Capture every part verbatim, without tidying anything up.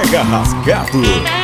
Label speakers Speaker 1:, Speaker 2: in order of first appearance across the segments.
Speaker 1: Mega Rasgado.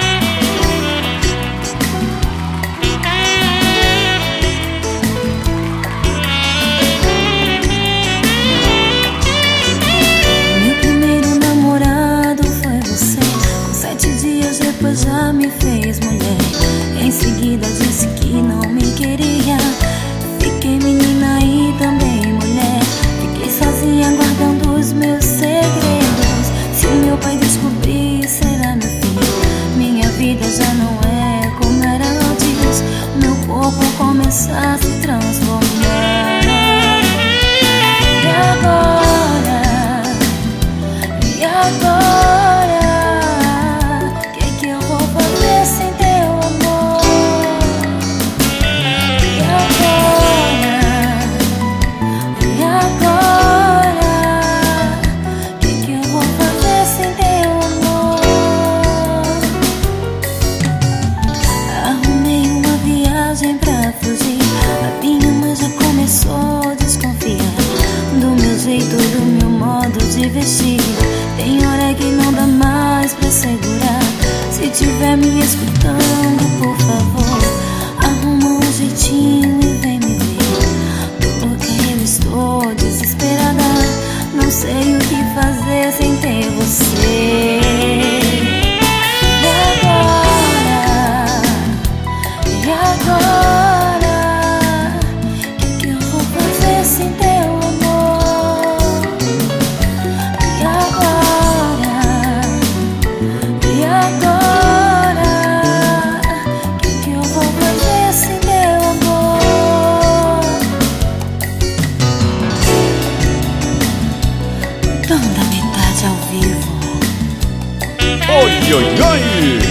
Speaker 2: Meu primeiro namorado foi você. Com sete dias depois já me fez mulher. Em seguida disse que não me queria. Fiquei menina e também mulher. Fiquei sozinha guardando os meus segredos. Se o meu pai descobrir, será meu fim. Minha vida já não é como era antes. Meu corpo começar a se transformar. E agora? E agora? Que que eu vou fazer sem teu amor? E agora? E agora? Que que eu vou fazer sem teu amor? Arrumei uma viagem pra fugir. A minha mãe já começou a desconfiar do meu jeito, do meu modo de vestir. Tem hora que não dá mais pra segurar. Se tiver me escutando, por favor, arruma um jeitinho e vem me ver. Porque eu estou desesperada. Não sei o que fazer sem ter você. E agora? E agora? Que que eu vou fazer sem teu amor? E agora? E agora? Que que eu vou fazer sem teu amor? Dom da metade ao vivo.
Speaker 1: Oi, oi, oi!